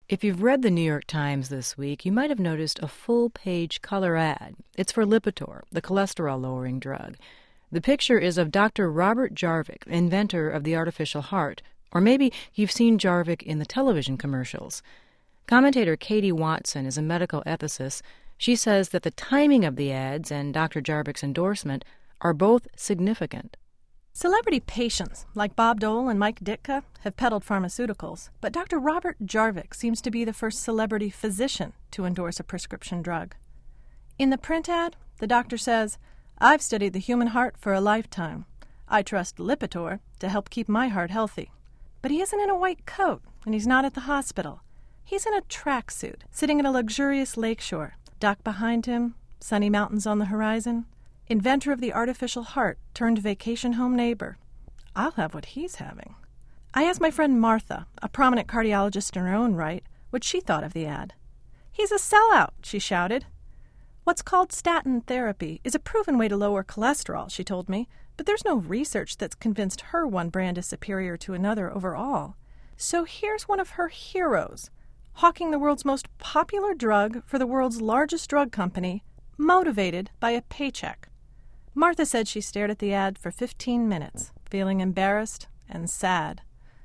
If you've read the New York Times this week, you might have noticed a full-page color ad. It's for Lipitor, the cholesterol-lowering drug. The picture is of Dr. Robert Jarvik, inventor of the artificial heart. Or maybe you've seen Jarvik in the television commercials. Commentator Katie Watson is a medical ethicist. She says that the timing of the ads and Dr. Jarvik's endorsement are both significant. Celebrity patients like Bob Dole and Mike Ditka have peddled pharmaceuticals, but Dr. Robert Jarvik seems to be the first celebrity physician to endorse a prescription drug. In the print ad, the doctor says, "I've studied the human heart for a lifetime. I trust Lipitor to help keep my heart healthy." But he isn't in a white coat, and he's not at the hospital. He's in a tracksuit, sitting at a luxurious lakeshore, dock behind him, sunny mountains on the horizon. Inventor of the artificial heart turned vacation home neighbor. I'll have what he's having. I asked my friend Martha, a prominent cardiologist in her own right, what she thought of the ad. "He's a sellout," she shouted. "What's called statin therapy is a proven way to lower cholesterol," she told me, but there's no research that's convinced her one brand is superior to another overall. So here's one of her heroes, hawking the world's most popular drug for the world's largest drug company, motivated by a paycheck. Martha said she stared at the ad for 15 minutes, feeling embarrassed and sad.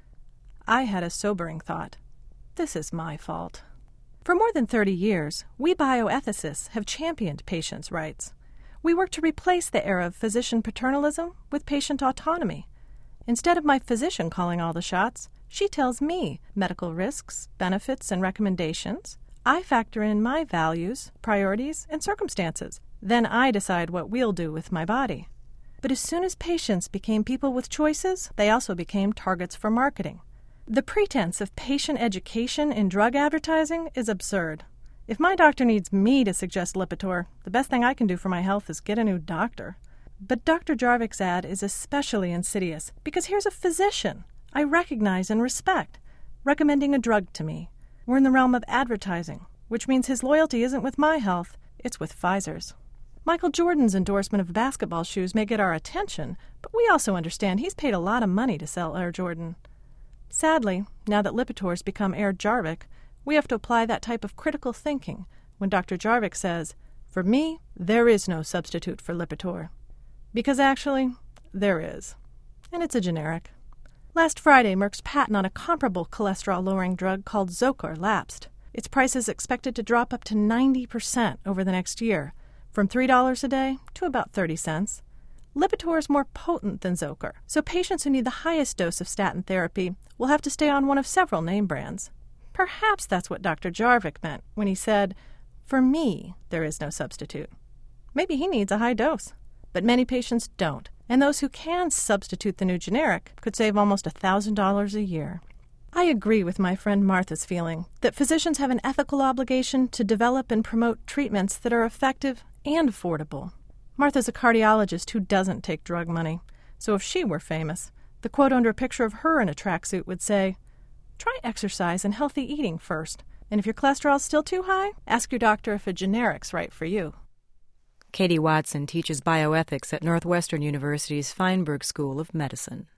I had a sobering thought. This is my fault. For more than 30 years, we bioethicists have championed patients' rights. We work to replace the era of physician paternalism with patient autonomy. Instead of my physician calling all the shots, she tells me medical risks, benefits, and recommendations. I factor in my values, priorities, and circumstances. Then I decide what we'll do with my body. But as soon as patients became people with choices, they also became targets for marketing. The pretense of patient education in drug advertising is absurd. If my doctor needs me to suggest Lipitor, the best thing I can do for my health is get a new doctor. But Dr. Jarvik's ad is especially insidious because here's a physician I recognize and respect, recommending a drug to me. We're in the realm of advertising, which means his loyalty isn't with my health, it's with Pfizer's. Michael Jordan's endorsement of basketball shoes may get our attention, but we also understand he's paid a lot of money to sell Air Jordan. Sadly, now that Lipitor's become Air Jarvik, we have to apply that type of critical thinking when Dr. Jarvik says, "For me, there is no substitute for Lipitor." Because actually, there is. And it's a generic. Last Friday, Merck's patent on a comparable cholesterol-lowering drug called Zocor lapsed. Its price is expected to drop up to 90% over the next year, from $3 a day to about 30 cents. Lipitor is more potent than Zocor, so patients who need the highest dose of statin therapy will have to stay on one of several name brands. Perhaps that's what Dr. Jarvik meant when he said, "For me, there is no substitute." Maybe he needs a high dose, but many patients don't, and those who can substitute the new generic could save almost $1,000 a year. I agree with my friend Martha's feeling that physicians have an ethical obligation to develop and promote treatments that are effective and affordable. Martha's a cardiologist who doesn't take drug money, so if she were famous, the quote under a picture of her in a tracksuit would say, "Try exercise and healthy eating first, and if your cholesterol's still too high, ask your doctor if a generic's right for you." Katie Watson teaches bioethics at Northwestern University's Feinberg School of Medicine.